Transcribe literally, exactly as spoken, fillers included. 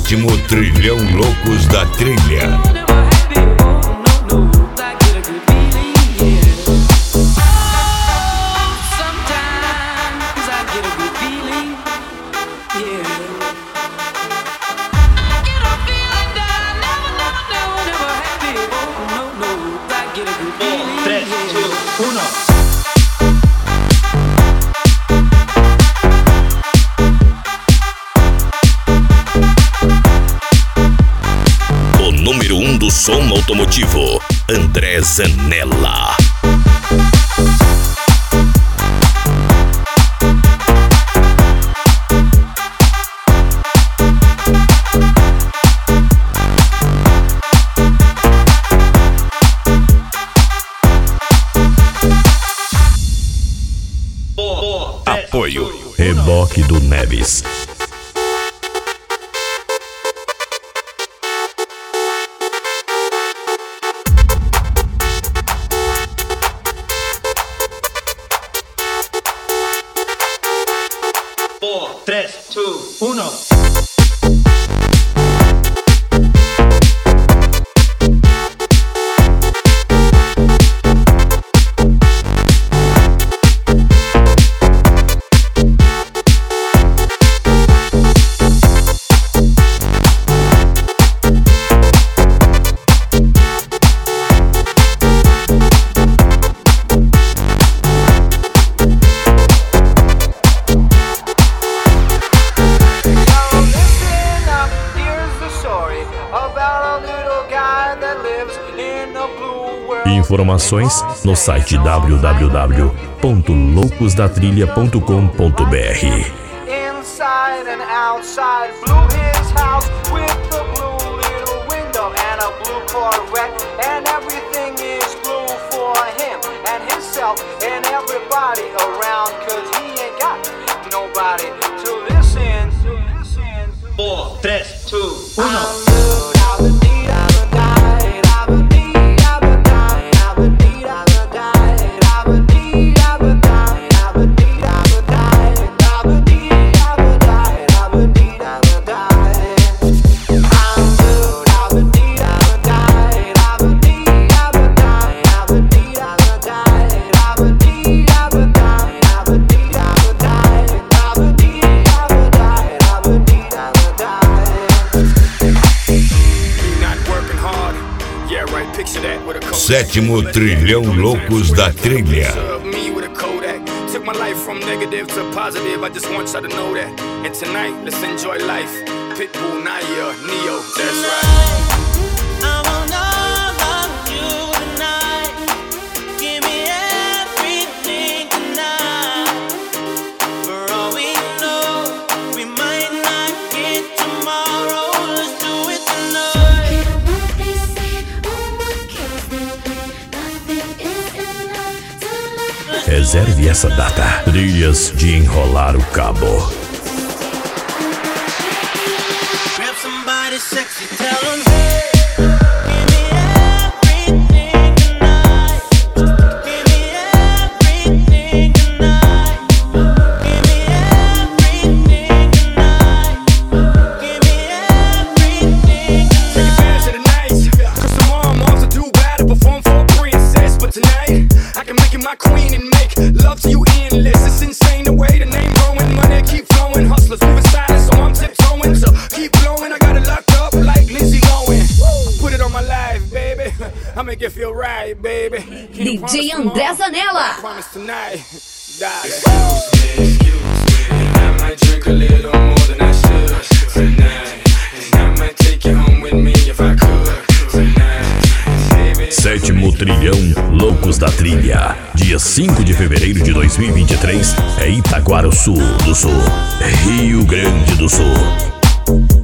Sétimo Trilhão Loucos da Trilha. Número um do som automotivo, André Zanella. Apoio Reboque do Neves. três, dois, um. Informações no site w w w ponto loucos da trilha ponto com ponto b r. Inside and outside, blew his house with the blue little window and a blue Corvette, and everything is blue for him and himself and everybody around, cause he ain't got nobody to listen. four, three, two, one. Sétimo Trilhão Loucos da Trilha. Took my life from negative to positive, I just want y'all to know that. And tonight, let's enjoy life. Pitbull, Naya, Neo, that's right. I want all of you tonight. Give me everything tonight. For all we know, we might not get tomorrow. Let's do it tonight. Reserve essa data. Trilhas de enrolar o cabo. Grab somebody sexy, tell them my queen and make love to you endless. It's insane the way the name growing, money keep flowing. Hustlers moving silent, so I'm tiptoeing. So keep blowing, I got it locked up like Lindsay Lohan. Put it on my life, baby. I make it feel right, baby. D J André Zanella. Promise tonight, die. Excuse me, excuse me, and I might drink a little more than I should tonight. And I might take you home with me if I could tonight. Sétimo Trilhão Loucos da Trilha. Dia cinco de fevereiro de dois mil e vinte e três é Itaguaçu do Sul, Rio Grande do Sul.